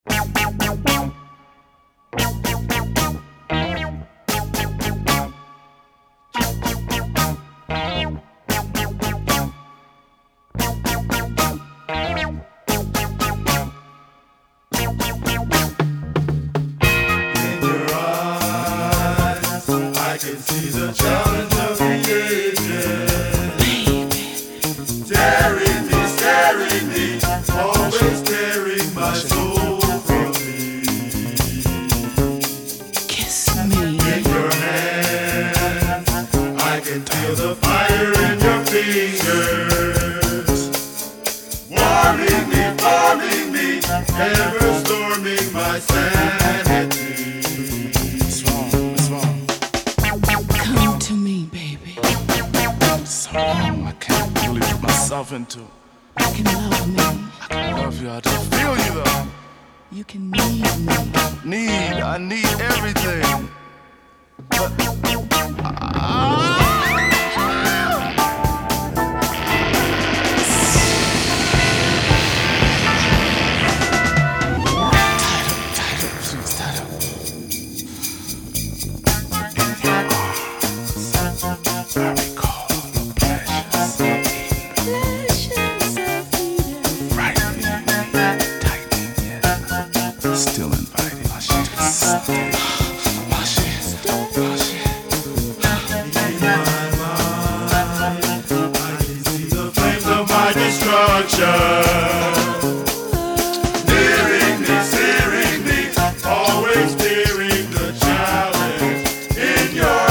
I can see the challenge of the ages. Daring me, staring me, always tearing my soul from me. Kiss me. In your hands, I can feel the fire in your fingers. Warming me, ever storming my sanity. Come to me, baby. So long, I can't really put myself into. You can love me. I can love you, I just feel you though. You can need me. I need everything. But tied up, she's tied up. In your arms, I recall the pleasures of eating. Frightening, tightening, yet still inviting. My shit is something. My shit. In my mind, I can see the flames of my destruction. Nearing me, searing me, always fearing the challenge in your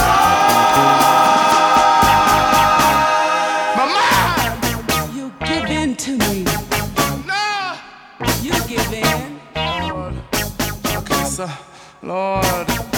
eyes. My mind! You give in to me. Nah! You give in. Lord. Okay, so, Lord.